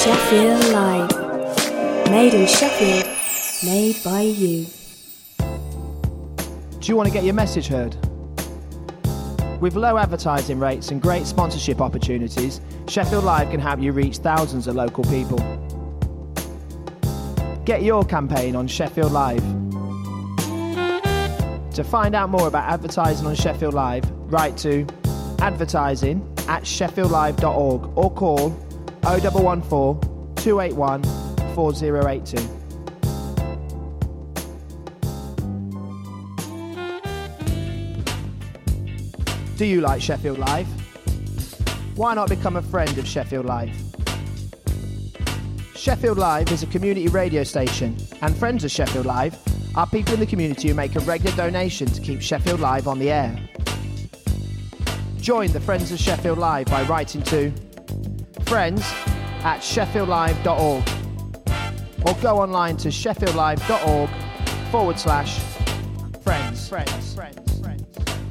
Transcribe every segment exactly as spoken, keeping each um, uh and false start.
Sheffield Live. Made in Sheffield, made by you. Do you want to get your message heard? With low advertising rates and great sponsorship opportunities, Sheffield Live can help you reach thousands of local people. Get your campaign on Sheffield Live. To find out more about advertising on Sheffield Live, write to advertising at sheffield live dot org or call oh one one four, two eight one, four oh eight two. Do you like Sheffield Live? Why not become a friend of Sheffield Live? Sheffield Live is a community radio station, and friends of Sheffield Live are people in the community who make a regular donation to keep Sheffield Live on the air. Join the Friends of Sheffield Live by writing to friends at sheffield live dot org or go online to sheffield live dot org forward slash friends. Friends. Friends. Friends.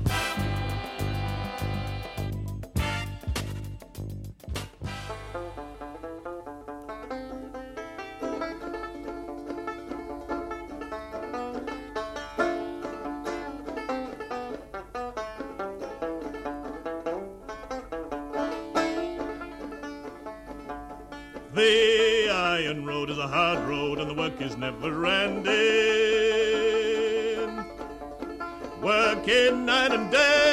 The iron road is a hard road and the work is never ending. Working night and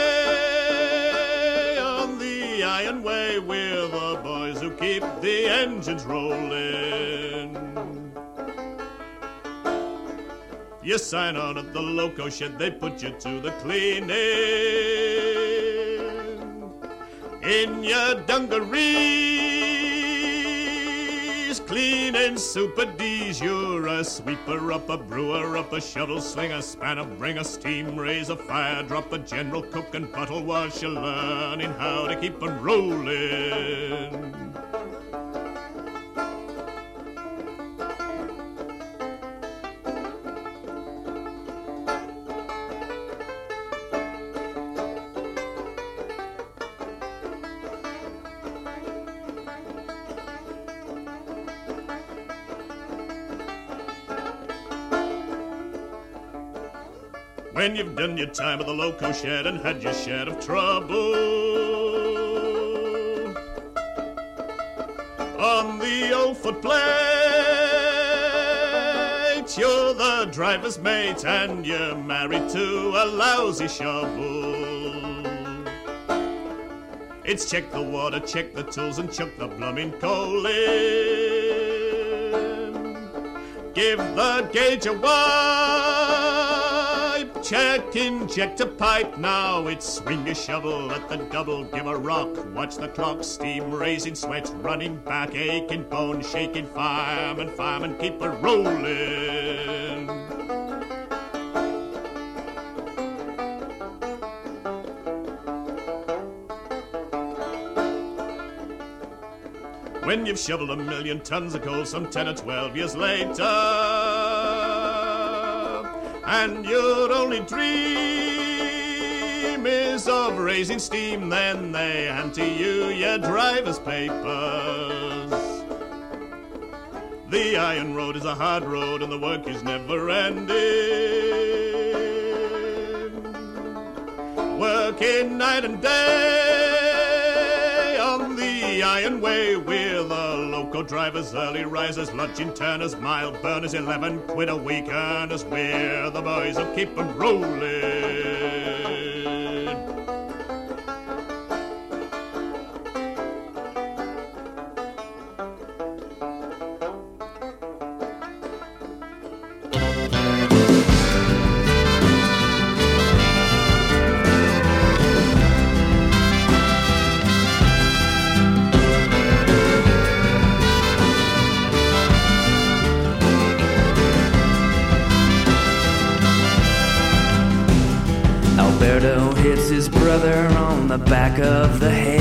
day on the iron way, we're the boys who keep the engines rolling. You sign on at the loco shed, they put you to the cleaning. In your dungarees, cleaning super D's, you're a sweeper up, a brewer up, a shovel slinger, spanner, bring a steam, raise a fire, drop a general, cook and bottle wash, you're learning how to keep 'em rolling. When you've done your time at the loco shed and had your share of trouble on the old footplate, you're the driver's mate and you're married to a lousy shovel. It's check the water, check the tools and chuck the blooming coal in. Give the gauge a wipe, check, inject a pipe. Now it's swing a shovel at the double, give a rock, watch the clock, steam raising, sweat running back, aching bone, shaking, fireman, fireman, keep it rolling. When you've shoveled a million tons of coal some ten or twelve years later, and your only dream is of raising steam, then they hand to you your driver's papers. The iron road is a hard road and the work is never ending. Working night and day on the iron way, we're the loco drivers, early risers, lodging turners, mile burners, eleven quid a week earners. We're the boys who keep 'em rolling. Alberto hits his brother on the back of the head,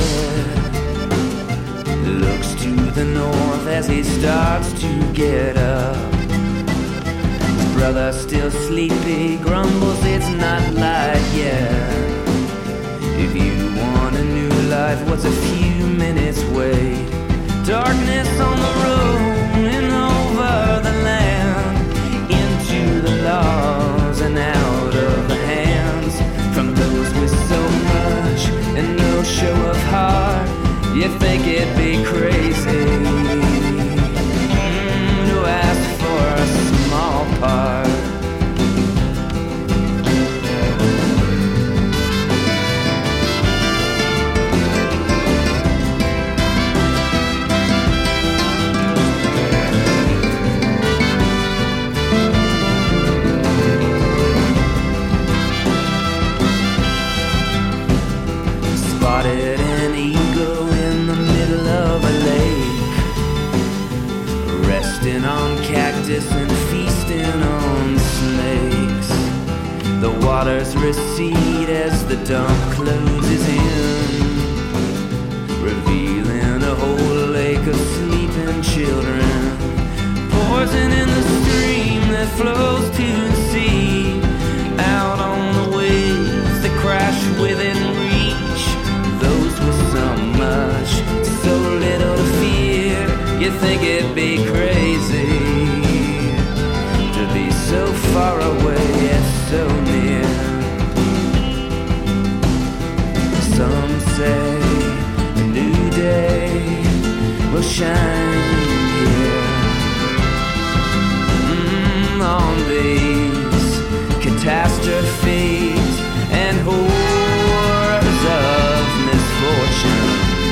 looks to the north as he starts to get up. His brother, still sleepy, grumbles it's not light yet. If you want a new life, what's a few minutes wait? Darkness on the road and over the land, into the laws and out of the hands, from those with so much and no show of heart. You think it'd be crazy mm, to ask for a small part. Spotted an eagle in the middle of a lake, resting on cactus and feasting on snakes. The waters recede as the dump closes in, revealing a whole lake of sleeping children. Poison in the stream that flows to the sea, out on the waves that crash within reach. Those with so much, so little to fear. You think it'd be crazy to be so far away yet so near. Some say a new day will shine here mm, on these catastrophes and horrors of misfortune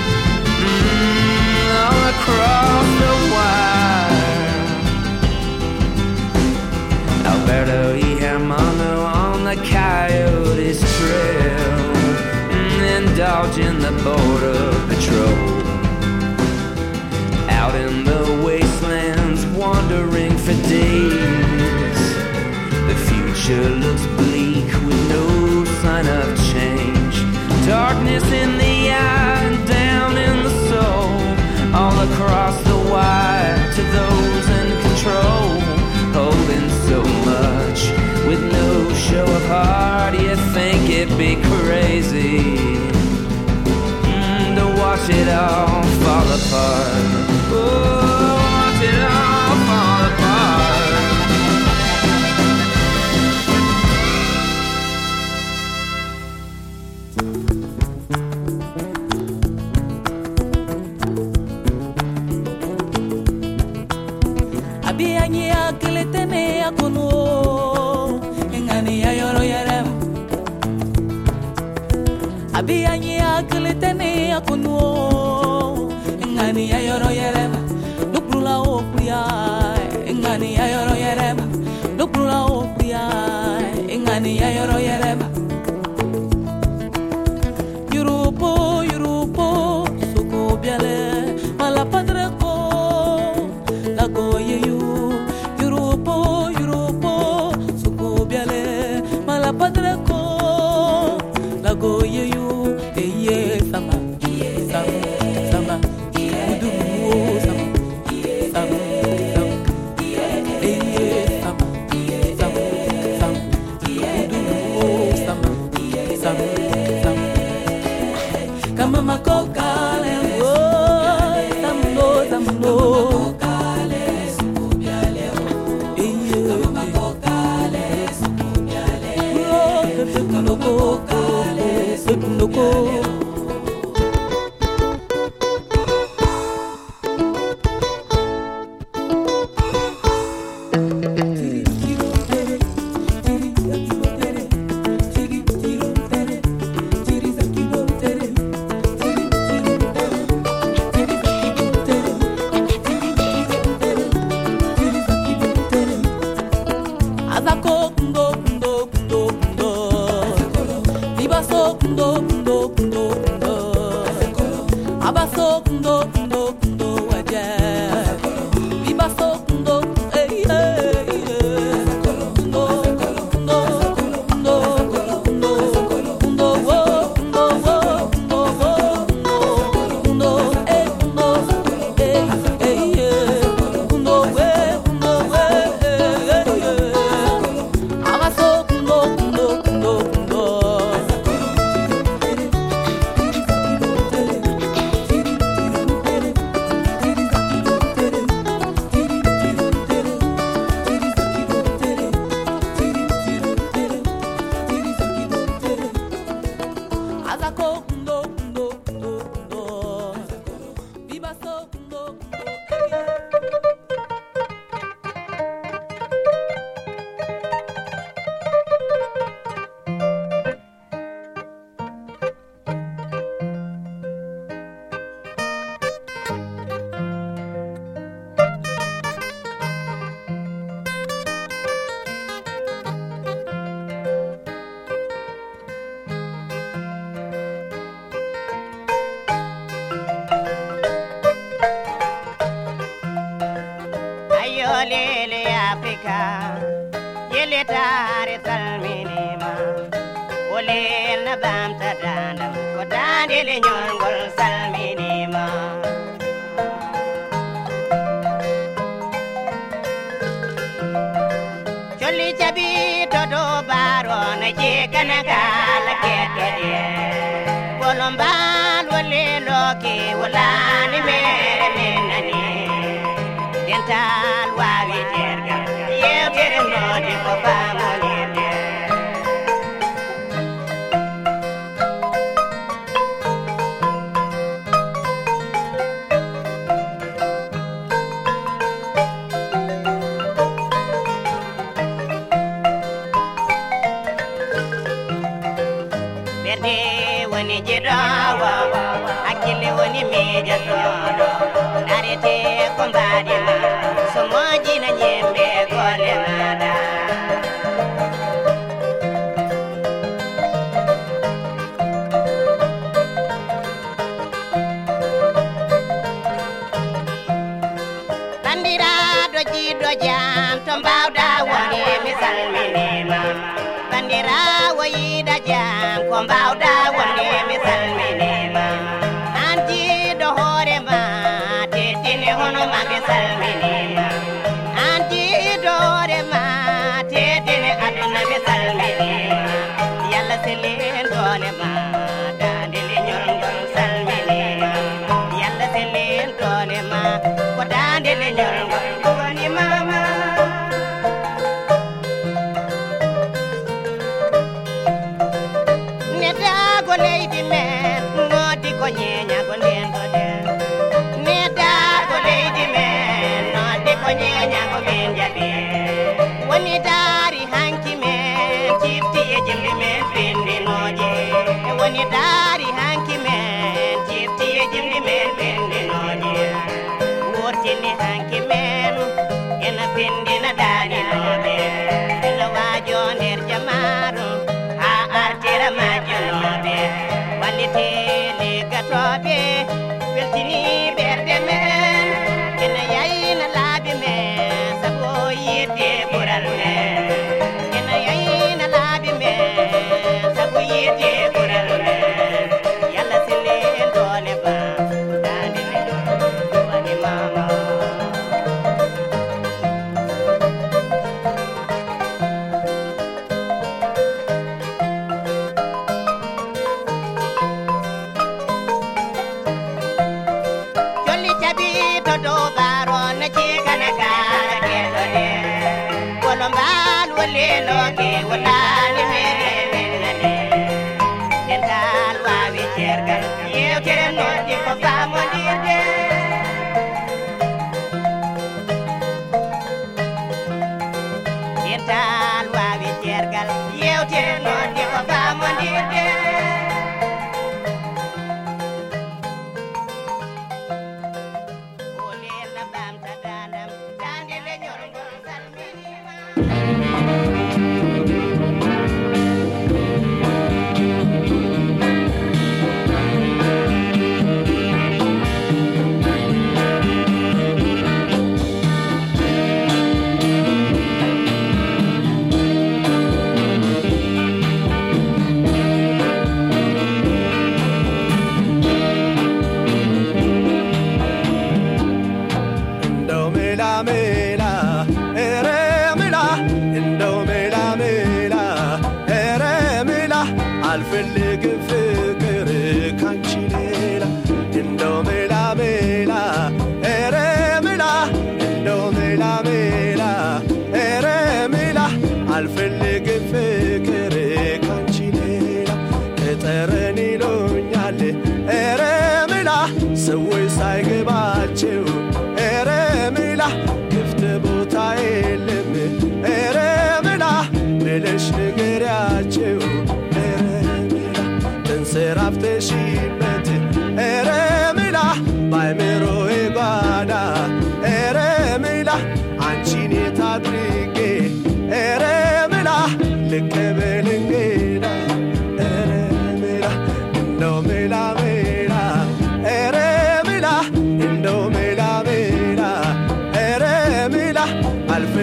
mm, all across the wire. Alberto E. Hermano on the Coyotes Trail, mm, indulging the border patrol. Out in the wastelands, wandering for days. The future looks bleak with no sign of change. Darkness in the eye and down in the soul, all across the wire to those in control, holding so much with no show of heart. You think it'd be crazy mm, to watch it all fall apart. Oh, watch it all fall apart. Abianya keletene akono engani ayoro yerem. Abianya keletene akono engani ayoro yerem. Nukrula opria engani ayoro yerem. Nukrula opria engani ayoro yerem. Yurupo yurupo suko biale malapadre ko lago yeyu. Yurupo yurupo suko biale malapadre ko lago yeyu. Eye sama sama sama udu sama sama sama eye sama sama sama udu sama sama sama kama makoka lengo tamno tamno kama makoka Lele Africa, yele tare salminima, ole na bamta dana, ko dandele nyongol salminima. Choli chabi todo baro na je kanaka la keto die, bolombal wale loki wala ni mere menani, dental wawi terga, yew tere nodi ko famoni de. Berde woni jedawa, akile woni meja todo, narete kombadi ma, somoji na nyembe gole nada. Bandira doji dojam, tombauda woni misal minima. Bandira woyida jam, kombauda woni misal minima. Anti do hore ma, tetine hono ma misal minima. Anti do hore ma, tetine aduna misal minima. Yalla selen dole ma, dandele nyorngol sal minima. Yalla selen dole ma, ko dandele nyorngol woni mama. Go lady man, ngodi ko nyenya go lendo de. Neda go lady man, ngodi ko nyenya go benja de. Woni dari hanki men, chifti e jimdi men pindi noje. Woni dari hanki men, chifti e jimdi men pindi noje. Wortini hanki men, ena pindi na dari noje. Ena wajo ner jamaru, ha artira majunobe. Walitele gatobe, beltini berde men, ena yayina labi men, sabo yete bural men. Ena yayina labi men, sabo yete bural men. Yalla silen dole ba, dandele wani mama. Do baro na chikana kala keto de, bolombal wale loke wala ni mere menane. Dental wawi chergal, yew tere nodi ko famoni de. Dental wawi chergal, yew tere nodi ko famoni de. ሰዎች ሳይገባቸው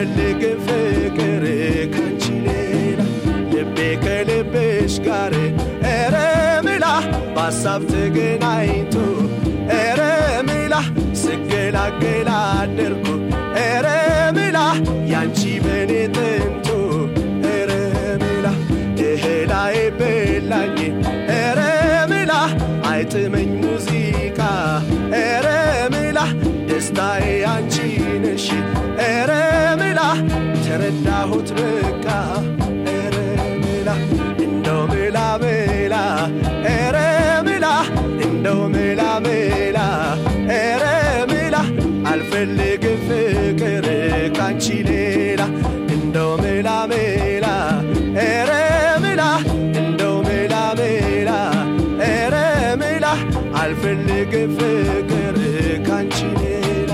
አልፈልግም ፍቅር ካንቺ ሌላ ልቤ ከልብሽ ጋር ኧረ ምላ በሀሳብ ተገናኝቶ ኧረ ምላ ስገላገላ አደርኩ ኧረ ምላ ያንቺ በኔ ጥንቱ ኧረ ምላ እህላይ በላኝ ኧረ ምላ አይጥመኝ ሙዚቃ ኧረ ምላ ደስታዬ አንቺ ነሽ ኧረ ምላ ተረዳሁት በቃ ኧረ ምላ እንደው ምላ ምላ ኧረ ምላ እንደው ምላ ምላ ኧረ ምላ አልፈልግም ፍቅር ካንቺ ሌላ እንደው ምላ ምላ ኧረ ምላ እንደው ምላ ምላ ኧረ ምላ አልፈልግም ፍቅር ካንቺ ሌላ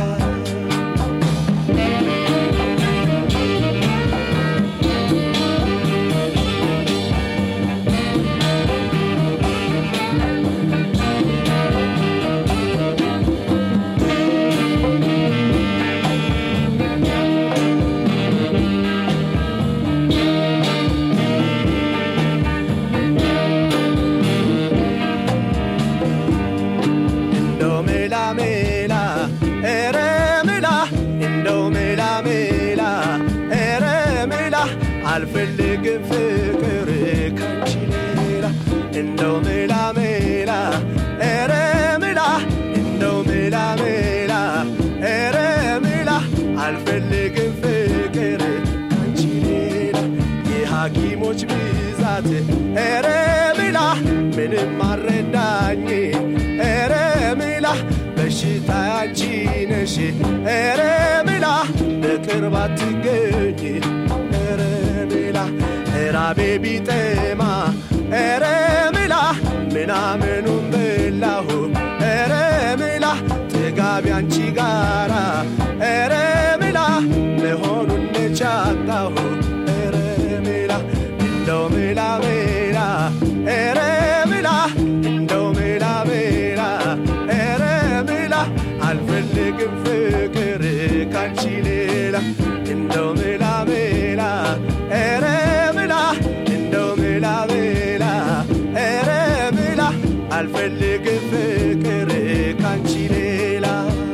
አልፈልግም ፍቅር ካንቺ ሌላ እንደው ምላ ምላ ኧረ ምላ እንደው ምላ ምላ ኧረ ምላ አልፈልግም ፍቅር ካንቺ ሌላ የሐኪሞች ብዛት ኧረ ምላ ምንም አረዳኝ ኧረ ምላ በሽታ አንቺ ነሽ ኧረ ምላ በቅርብ አትገኝ ኧረ ምላ ራቤ ቢጠማ ኧረ ምላ ምናምኑን በላሁ ኧረ ምላ ጥጋቢ አንቺ ጋራ ኧረ ምላ መሆኑን ነቻጣሁ ኧረ ምላ እንደው ምላ ምላ ኧረ ምላ እንደው ምላ ምላ ኧረ ምላ አልፈልግም ፍቅር ካንቺ ሌላ እንደው ምላ ምላ ኧረ ምላ እንደው ምላ ምላ ኧረ ምላ አልፈልግም ፍቅር ካንቺ ሌላ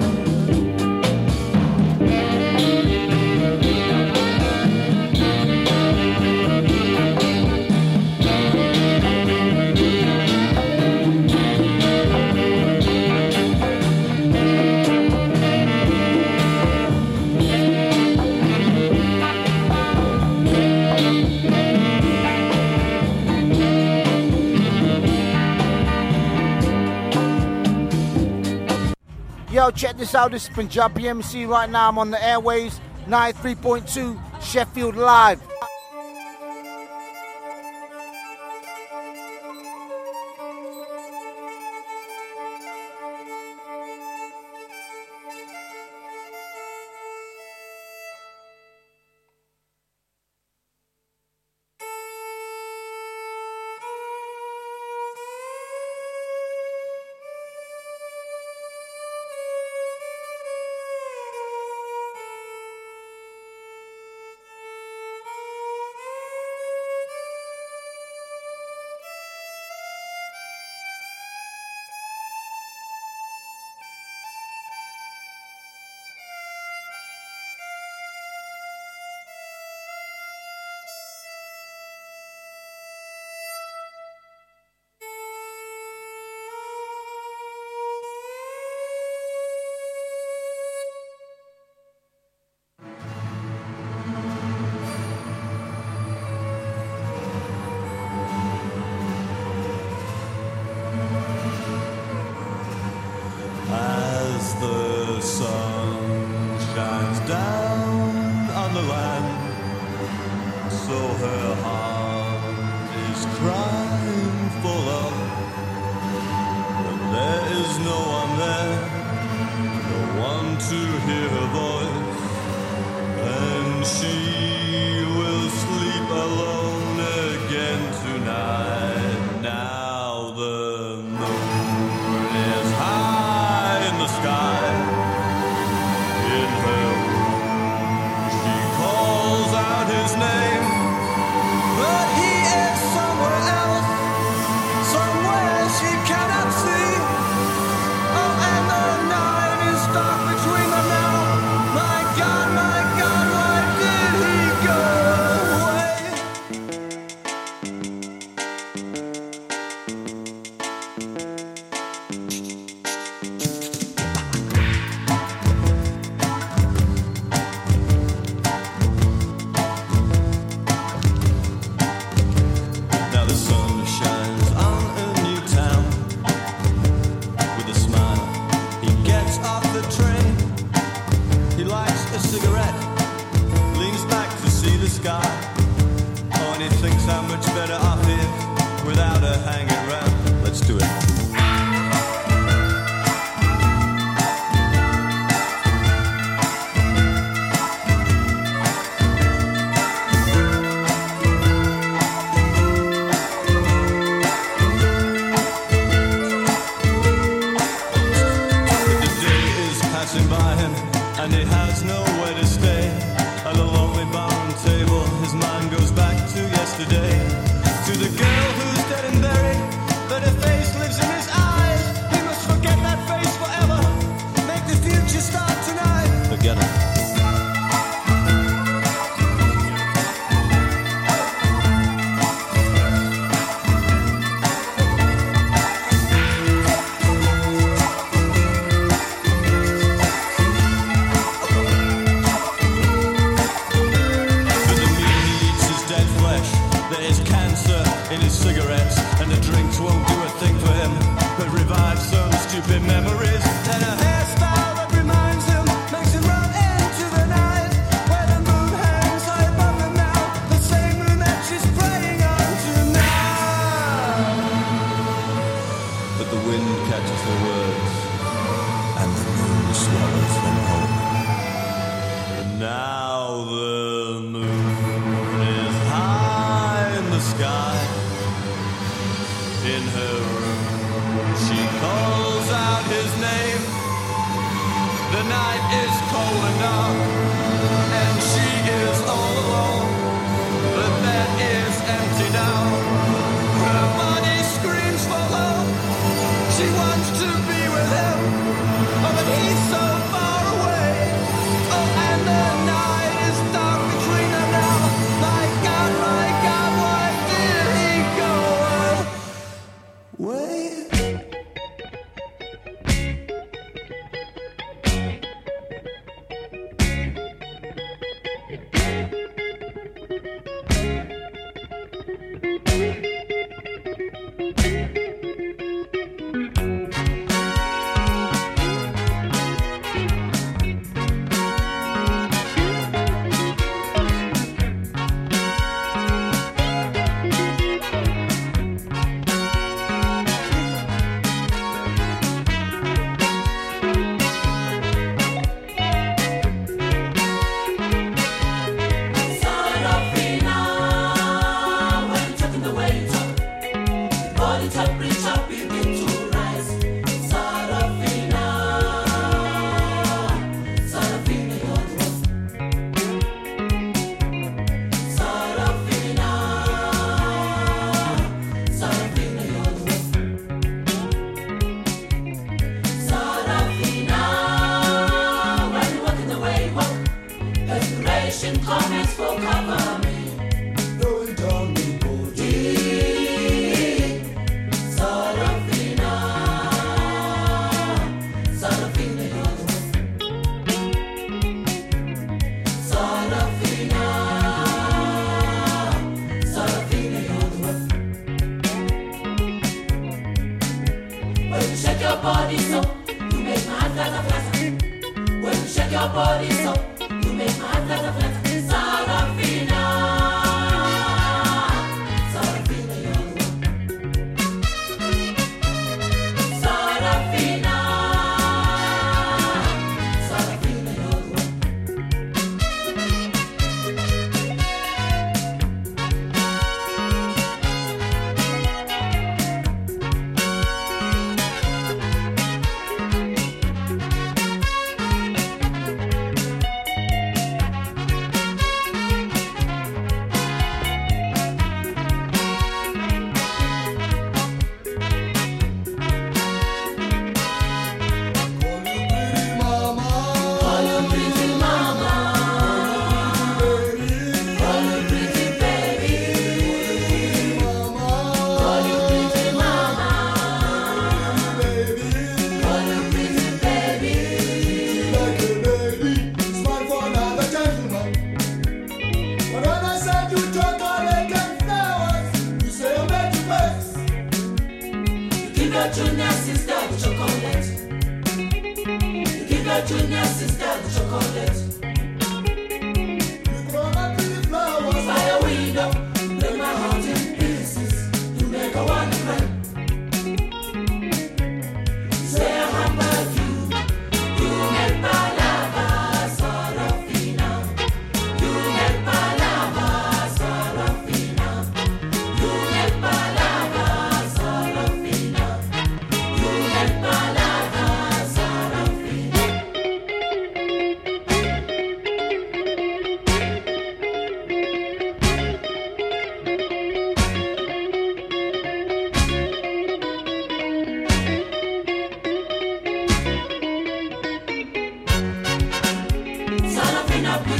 Yo, check this out. This is Punjabi M C. Right now I'm on the airwaves, ninety-three point two Sheffield Live. Sky in her room, she called. sky. Oh, and he thinks how much better off he is without her hanging around. Let's do it. And he has nowhere to stay. At a lonely barn table, his mind goes back to yesterday. To the girl who's dead and buried, but her face lives in his eyes. He must forget that face forever. Make the future start tonight. Forget it. In his cigarettes, and the drinks won't do a thing for him, but revive some stupid memories. And a hairstyle that reminds him makes him run into the night, where the moon hangs high above him now, the same moon that she's praying on tonight. But the wind catches the words, and the moon swallows them whole. And now the moon is high in the sky. In her room, she calls out his name. The night is cold and dark, and she is all alone. The bed is empty now. Her body screams for love. She wants to be with him, oh, but he's so far away. Oh, and the night is dark between them now. My God, my God, why did he go away?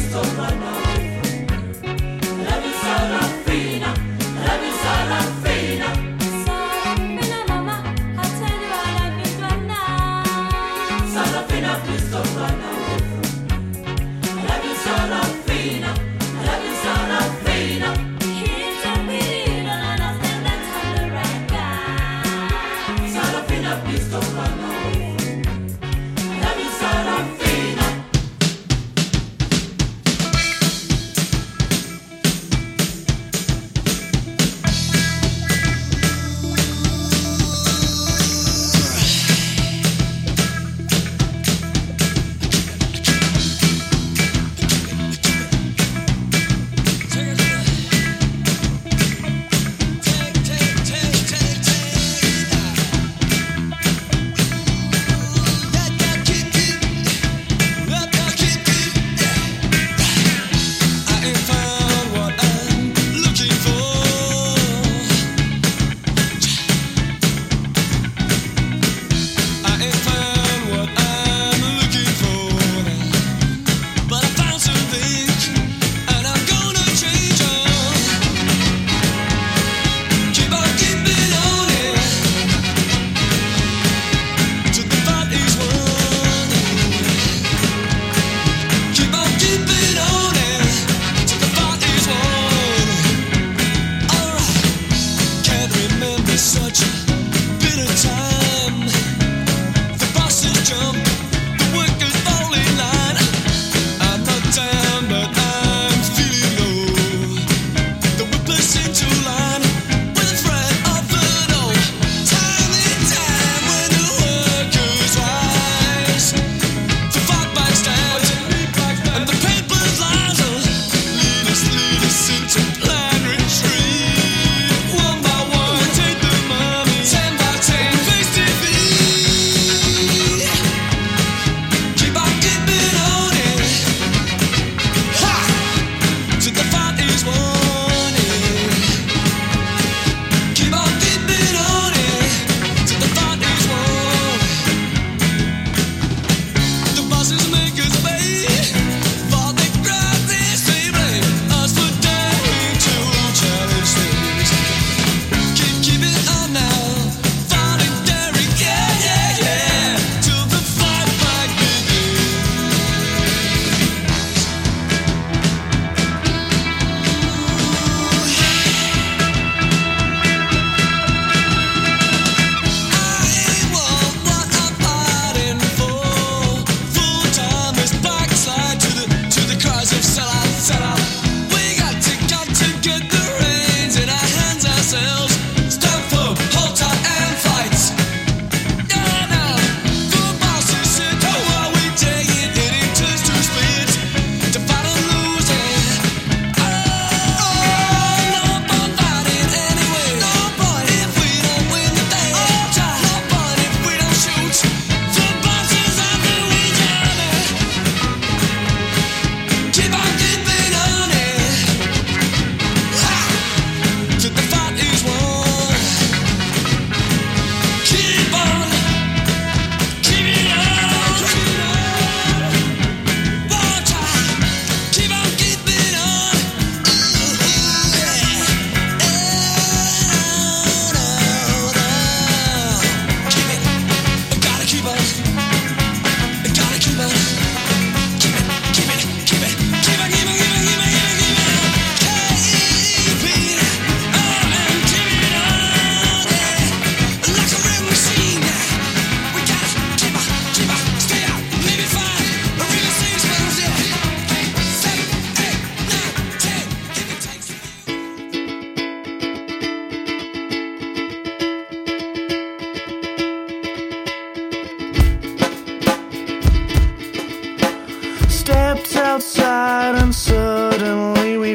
outside and suddenly we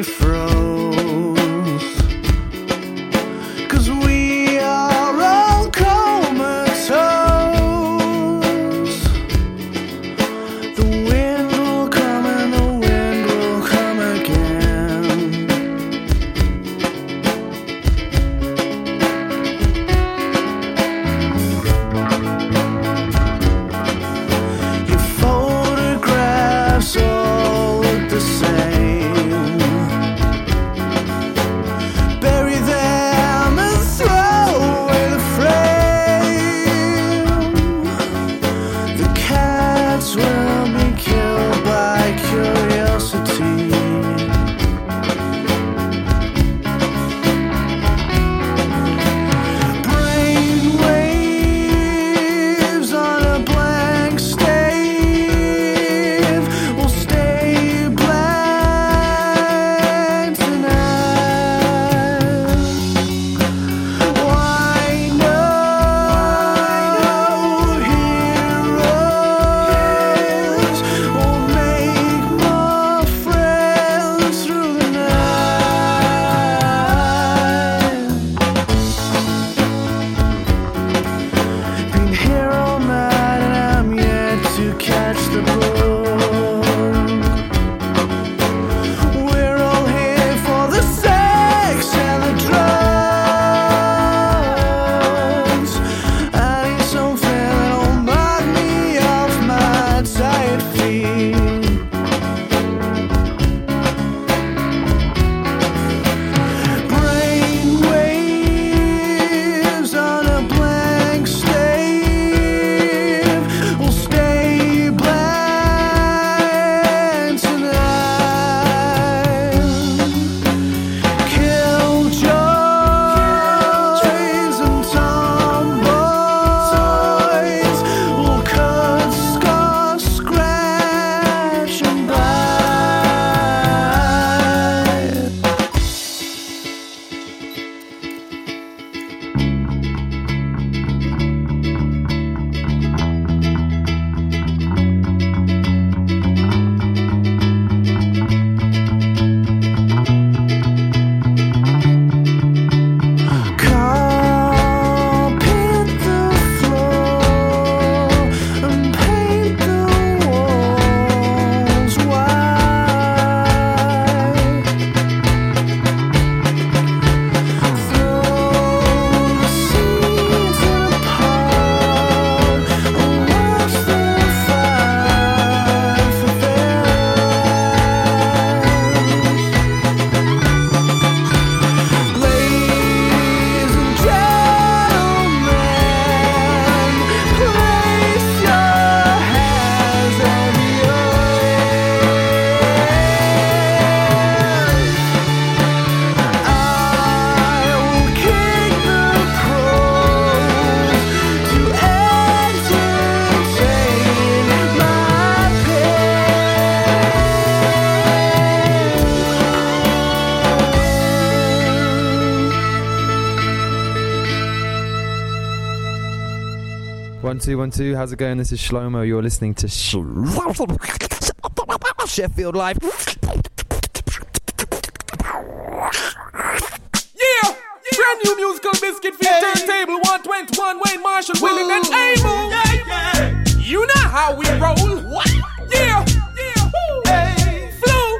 froze, 'cause we are all comatose. The wind will come and the wind will come again. Your photographs all look the the same. Bury them and throw away the frame. The cats will be killed by curiosity. Brainwaves on a blank stave will stay blank tonight. Why no heroes will make more friends through the night? Been here all night and I'm yet to catch the bug. We're all here for the sex and the drugs. I need something that'll knock me off my tired feet. Brainwaves on a blank stave will stay blank tonight. Killjoys and tomboys will cut, scar, scratch and bite. Carpet the floor and paint the walls white. Throw the scenes in a pot and watch them fight for theirs. Ladies and gentlemen, place your hands on the earth. I will kick the crows to entertain my One two one two. How's it going? This is Shlomo. You're listening to Sh- Sheffield Live. Yeah! Brand new musical biscuit for your turntable. one twenty-one, Wayne Marshall, willing and able. You know how we roll. What? Yeah! Yeah! Hey! Flow!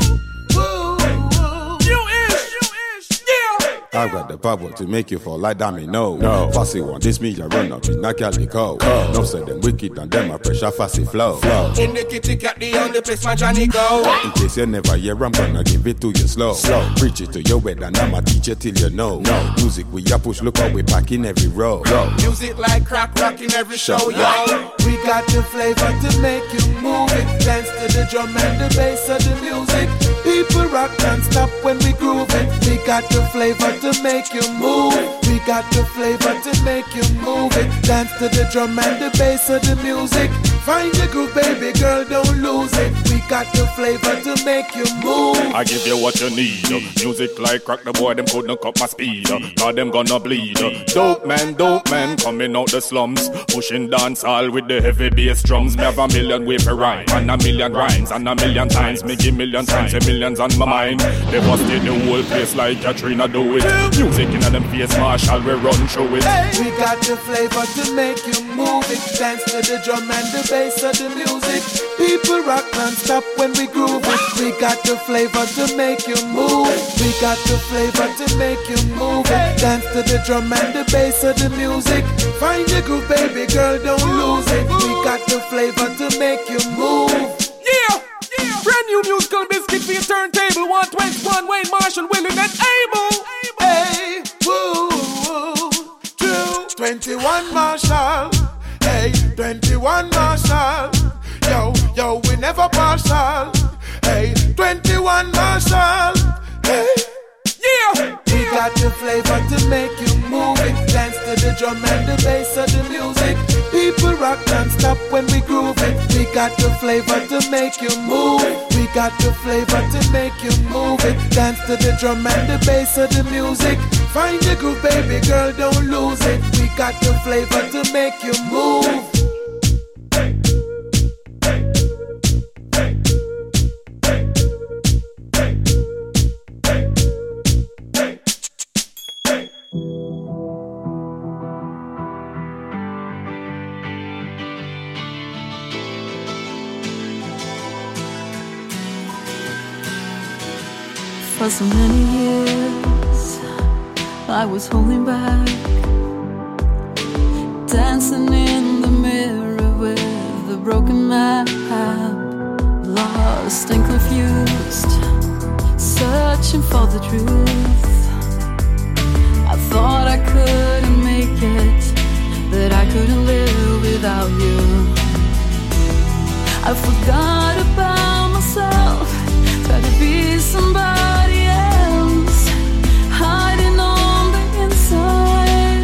You-ish! Yeah! I've got the power to make you fall like domino. No, fussy one, this me, I run up in a calico. No, say them wicked and them a pressure fussy flow. flow. In the kitty cat, the only place my Johnny go. In case you never hear, I'm gonna give it to you slow. slow. Preach it to your head and I'ma teach you till you know. No, music we a push, look how we pack in every row. Yo. Music like crack rock in every show, yo. We got the flavor to make you move it. Dance to the drum and the bass of the music. People rock non-stop when we groove it. We got the flavor to make you move. We got the flavor to make you move it. Dance to the drum and the bass of the music. Find the groove, baby girl, don't lose it. We got the flavor to make you move. I give you what you need. Music like crack, the boy, them couldn't cut my speed. Cause them gonna bleed. Dope man, dope man, coming out the slums. Pushing dance all with the heavy bass drums. Me have a million way for rhyme. And a million rhymes. And a million times. Me give million times. A millions on my mind. They busted the whole place like Katrina do it. Music in them face, Marshall, we run through it. We got the flavor to make you move it. Dance to the drum and the bass of the music. People rock non-stop when we groove it. We got the flavor to make you move. We got the flavor to make you move it. Dance to the drum and the bass of the music. Find the groove, baby girl, don't lose it. We got the flavor to make you move. Yeah, yeah. Brand new musical biscuit for your turntable. one twenty-one, Wayne Marshall, willing and able. Hey, woo, woo, two, twenty-one Marshall. Hey, twenty-one Marshall. Yo, yo, we never partial. Hey, twenty-one Marshall. Hey, yeah. We got the flavor to make you move it. Dance to the drum and the bass of the music. People rock non-stop when we groove it. We got the flavor to make you move. We got the flavor to make you move it. Dance to the drum and the bass of the music. Find the groove, baby girl, don't lose it. We got the flavor to make you move. For so many years, I was holding back, dancing in the mirror with a broken map, lost and confused, searching for the truth. I thought I couldn't make it, that I couldn't live without you. I forgot about myself, tried to be somebody hiding on the inside,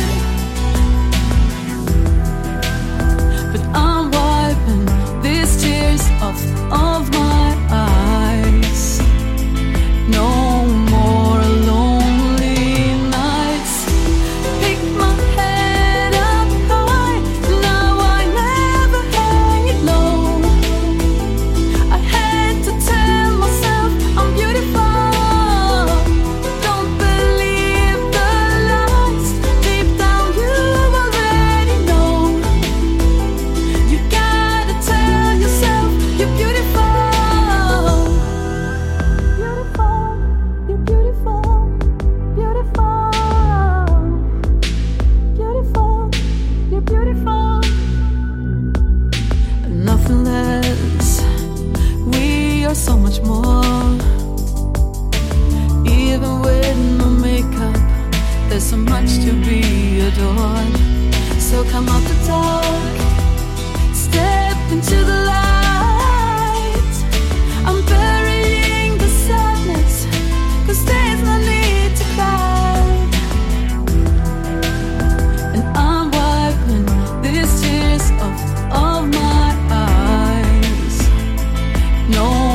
but I'm wiping these tears off of my eyes. No more lonely nights. Pick my head up high, now I never hang it low. I had to tell myself I'm beautiful. So much more. Even with no makeup, there's so much to be adored. So come out the dark, step into the light. I'm burying the sadness, 'cause there's no need to cry. And I'm wiping these tears off of my eyes. No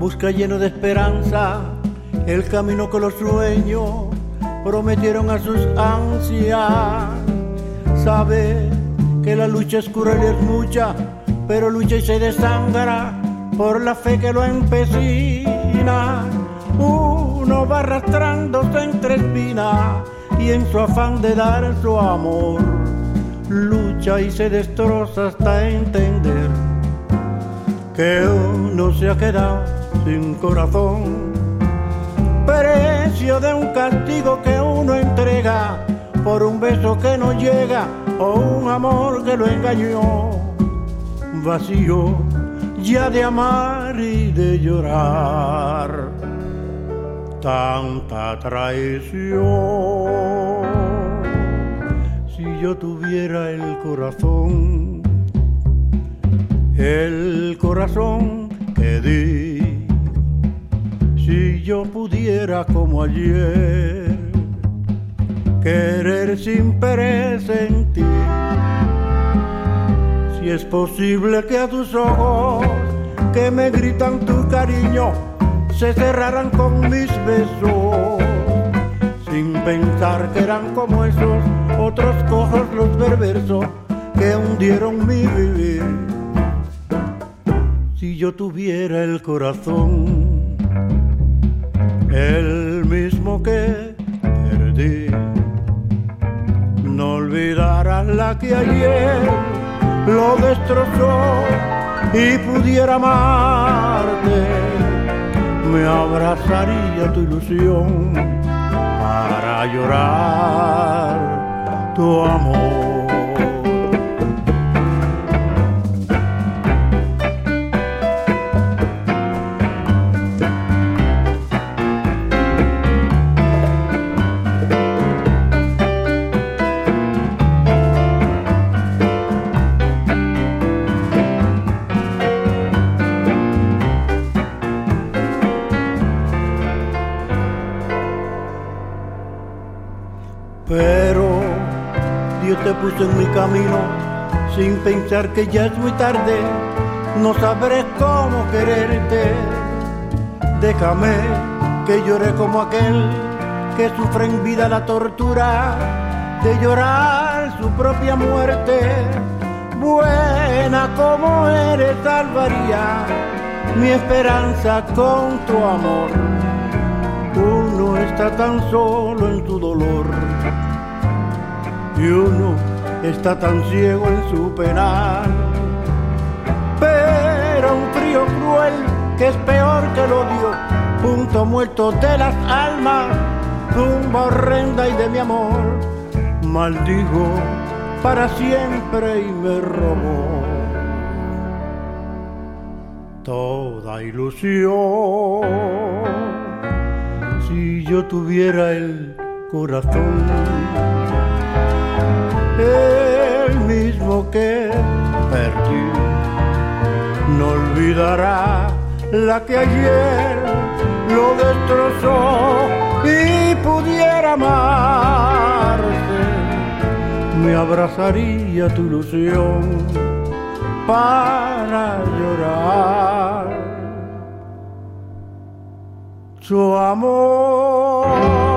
busca lleno de esperanza el camino que los sueños prometieron a sus ansias. Sabe que la lucha es cruel y es mucha, pero lucha y se desangra por la fe que lo empecina. Uno va arrastrándose entre espinas y en su afán de dar su amor lucha y se destroza hasta entender que uno se ha quedado sin corazón, precio de un castigo que uno entrega por un beso que no llega o un amor que lo engañó, vacío ya de amar y de llorar, tanta traición. Si yo tuviera el corazón, el corazón que di, si yo pudiera como ayer querer sin presentir, si es posible que a tus ojos que me gritan tu cariño se cerraran con mis besos, sin pensar que eran como esos otros cojos los perversos que hundieron mi vivir. Si yo tuviera el corazón, el mismo que perdí, no olvidarás la que ayer lo destrozó y pudiera amarte, me abrazaría tu ilusión para llorar tu amor. Pero Dios te puso en mi camino sin pensar que ya es muy tarde, no sabré cómo quererte. Déjame que llore como aquel que sufre en vida la tortura de llorar su propia muerte. Buena como eres, salvaría mi esperanza con tu amor. Uno está tan solo en tu dolor y uno está tan ciego en su penal. Pero un frío cruel que es peor que el odio, punto muerto de las almas, tumba horrenda y de mi amor, maldigo para siempre y me robó toda ilusión. Si yo tuviera el corazón, el mismo que perdí, no olvidará la que ayer lo destrozó y pudiera amarte, me abrazaría tu ilusión para llorar su amor.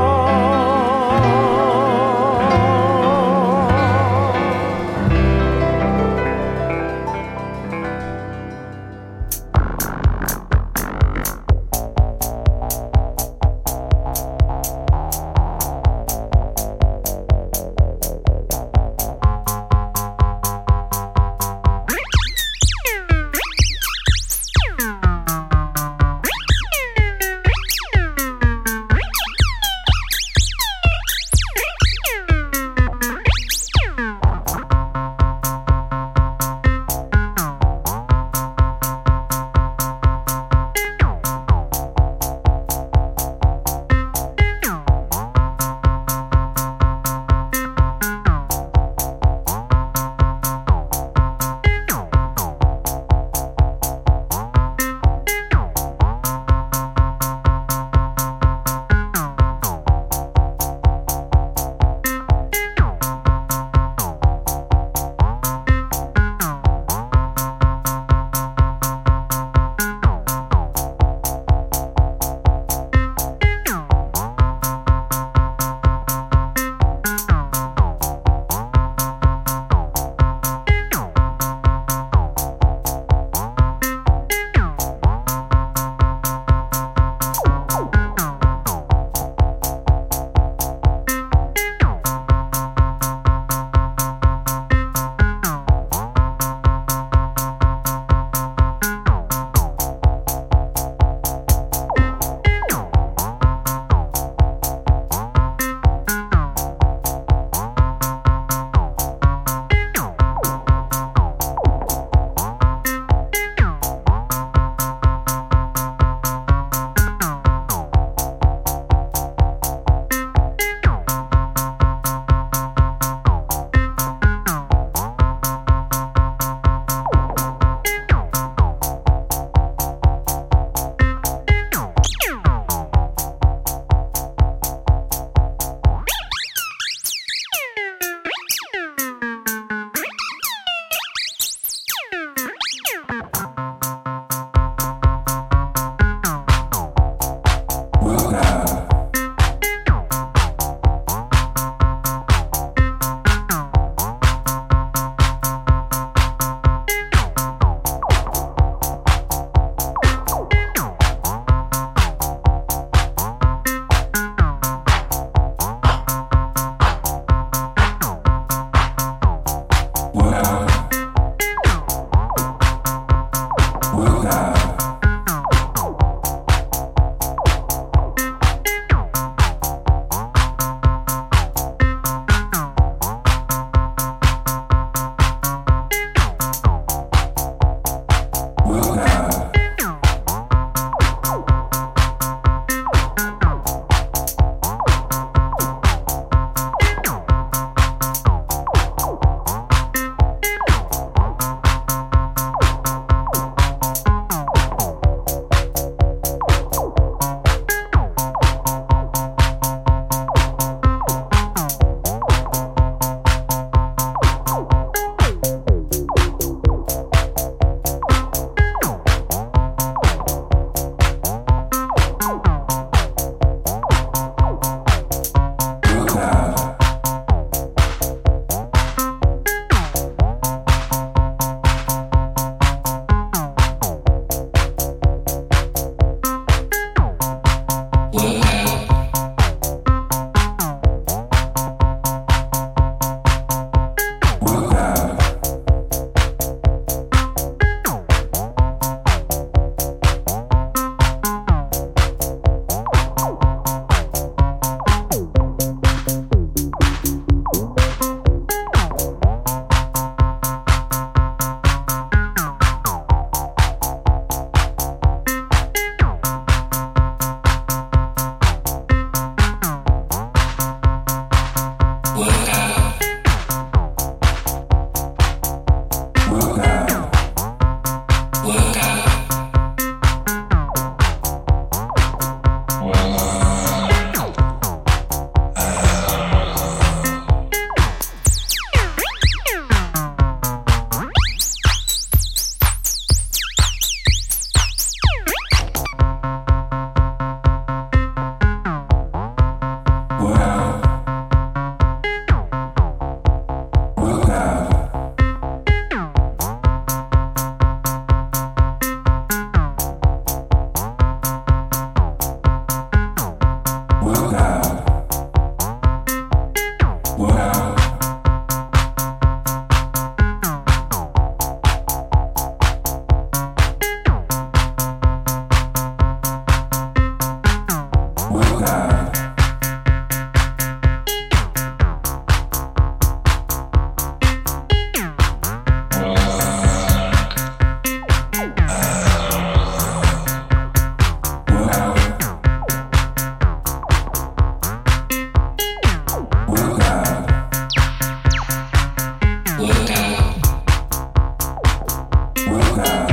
Welcome.